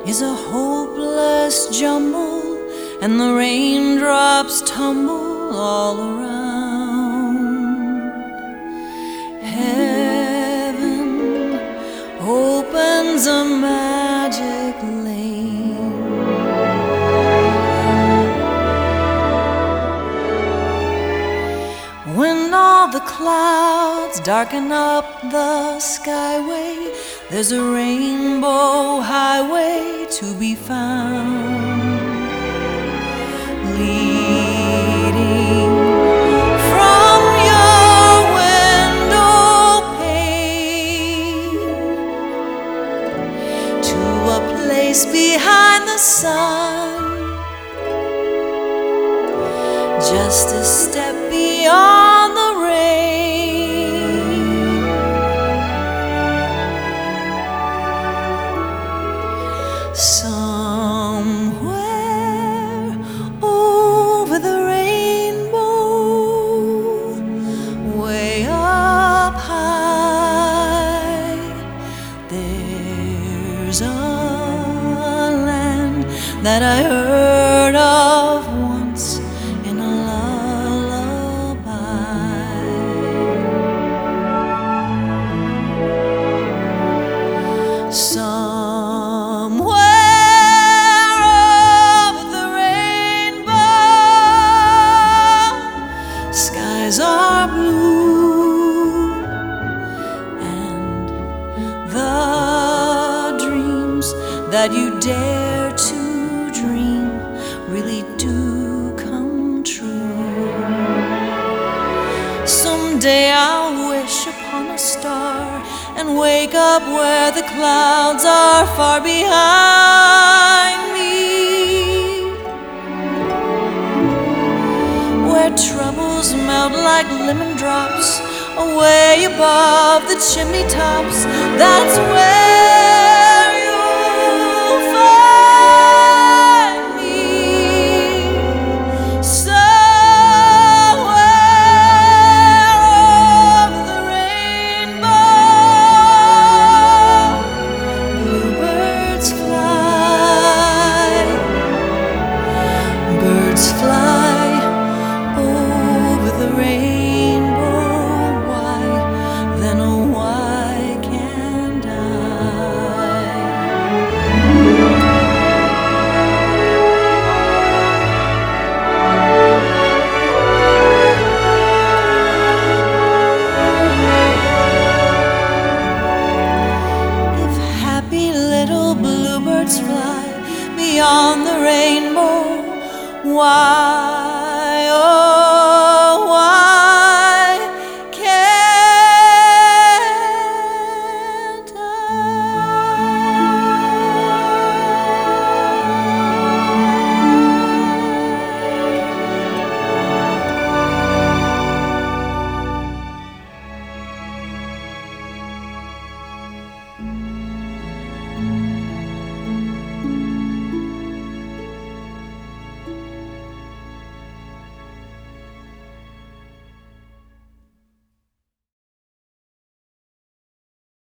is a hopeless jumble, and the raindrops tumble all around. Heaven opens a magic lane. When all the clouds darken up the skyway, there's a rainbow highway to be found, leading from your window pane to a place behind the sun, just a step beyond the rain. Somewhere over the rainbow, way up high, there's a land that I heard of once in a lullaby. Somewhere over the rainbow, skies are blue, and the dreams that you dare to dream really do come true. Someday I'll wish upon a star and wake up where the clouds are far behind me, where troubles melt like lemon drops away above the chimney tops. That's where